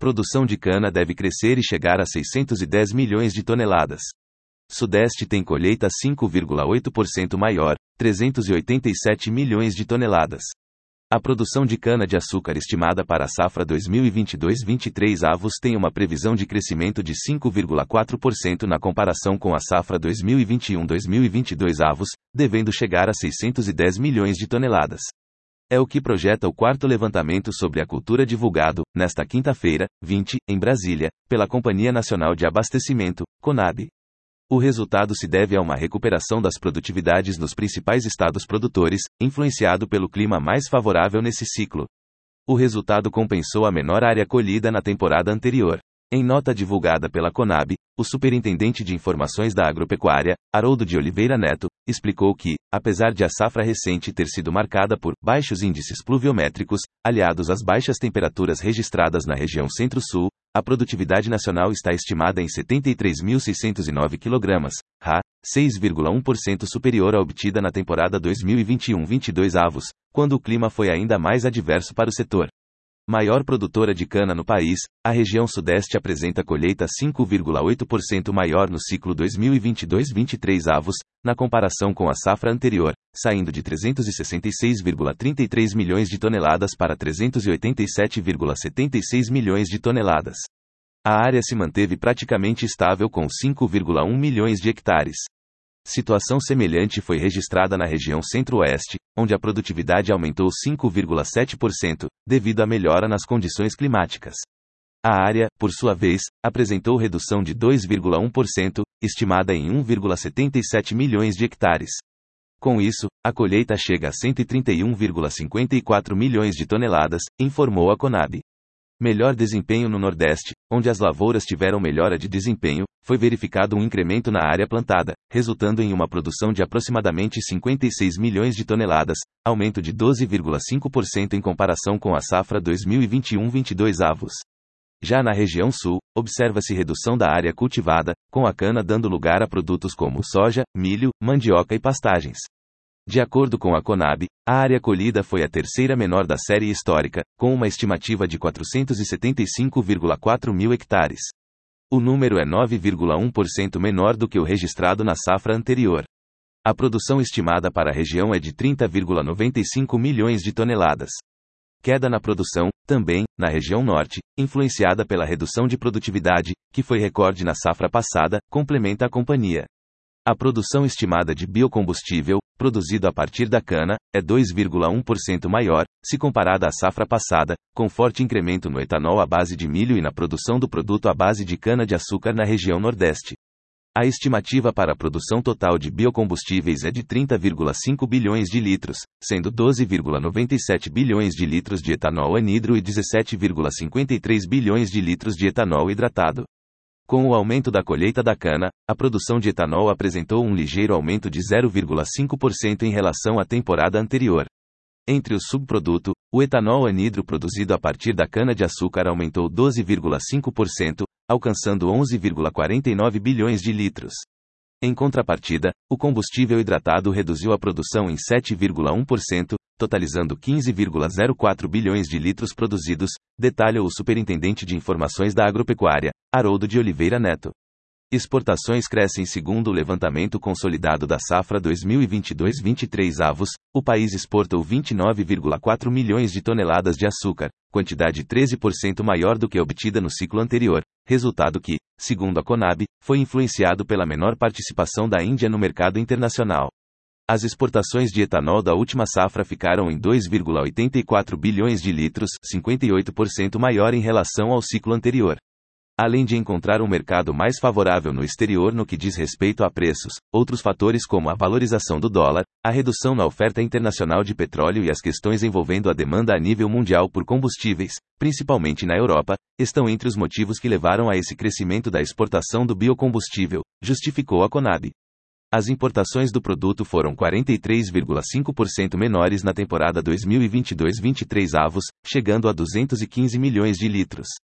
Produção de cana deve crescer e chegar a 610 milhões de toneladas. Sudeste tem colheita 5,8% maior, 387 milhões de toneladas. A produção de cana-de-açúcar estimada para a safra 2022-23 avos tem uma previsão de crescimento de 5,4% na comparação com a safra 2021-2022 avos, devendo chegar a 610 milhões de toneladas. É o que projeta o quarto levantamento sobre a cultura divulgado, nesta quinta-feira, 20, em Brasília, pela Companhia Nacional de Abastecimento, CONAB. O resultado se deve a uma recuperação das produtividades nos principais estados produtores, influenciado pelo clima mais favorável nesse ciclo. O resultado compensou a menor área colhida na temporada anterior. Em nota divulgada pela CONAB, o superintendente de informações da agropecuária, Haroldo de Oliveira Neto, explicou que, apesar de a safra recente ter sido marcada por baixos índices pluviométricos, aliados às baixas temperaturas registradas na região Centro-Sul, a produtividade nacional está estimada em 73.609 kg, ha, 6,1% superior à obtida na temporada 2021-22 avos, quando o clima foi ainda mais adverso para o setor. Maior produtora de cana no país, a região Sudeste apresenta colheita 5,8% maior no ciclo 2022-23 avos, na comparação com a safra anterior, saindo de 366,33 milhões de toneladas para 387,76 milhões de toneladas. A área se manteve praticamente estável com 5,1 milhões de hectares. Situação semelhante foi registrada na região Centro-Oeste, onde a produtividade aumentou 5,7%, devido à melhora nas condições climáticas. A área, por sua vez, apresentou redução de 2,1%, estimada em 1,77 milhões de hectares. Com isso, a colheita chega a 131,54 milhões de toneladas, informou a CONAB. Melhor desempenho no Nordeste, onde as lavouras tiveram melhora de desempenho, foi verificado um incremento na área plantada, resultando em uma produção de aproximadamente 56 milhões de toneladas, aumento de 12,5% em comparação com a safra 2021-22 avos. Já na região Sul, observa-se redução da área cultivada, com a cana dando lugar a produtos como soja, milho, mandioca e pastagens. De acordo com a CONAB, a área colhida foi a terceira menor da série histórica, com uma estimativa de 475,4 mil hectares. O número é 9,1% menor do que o registrado na safra anterior. A produção estimada para a região é de 30,95 milhões de toneladas. Queda na produção, também, na região Norte, influenciada pela redução de produtividade, que foi recorde na safra passada, complementa a companhia. A produção estimada de biocombustível, produzido a partir da cana, é 2,1% maior, se comparada à safra passada, com forte incremento no etanol à base de milho e na produção do produto à base de cana-de-açúcar na região Nordeste. A estimativa para a produção total de biocombustíveis é de 30,5 bilhões de litros, sendo 12,97 bilhões de litros de etanol anidro e 17,53 bilhões de litros de etanol hidratado. Com o aumento da colheita da cana, a produção de etanol apresentou um ligeiro aumento de 0,5% em relação à temporada anterior. Entre o subproduto, o etanol anidro produzido a partir da cana-de-açúcar aumentou 12,5%, alcançando 11,49 bilhões de litros. Em contrapartida, o combustível hidratado reduziu a produção em 7,1%, totalizando 15,04 bilhões de litros produzidos, detalha o superintendente de informações da agropecuária, Haroldo de Oliveira Neto. Exportações crescem segundo o levantamento consolidado da safra 2022-23 avos, o país exportou 29,4 milhões de toneladas de açúcar, quantidade 13% maior do que a obtida no ciclo anterior, resultado que, segundo a CONAB, foi influenciado pela menor participação da Índia no mercado internacional. As exportações de etanol da última safra ficaram em 2,84 bilhões de litros, 58% maior em relação ao ciclo anterior. Além de encontrar um mercado mais favorável no exterior no que diz respeito a preços, outros fatores como a valorização do dólar, a redução na oferta internacional de petróleo e as questões envolvendo a demanda a nível mundial por combustíveis, principalmente na Europa, estão entre os motivos que levaram a esse crescimento da exportação do biocombustível, justificou a CONAB. As importações do produto foram 43,5% menores na temporada 2022-23 avos, chegando a 215 milhões de litros.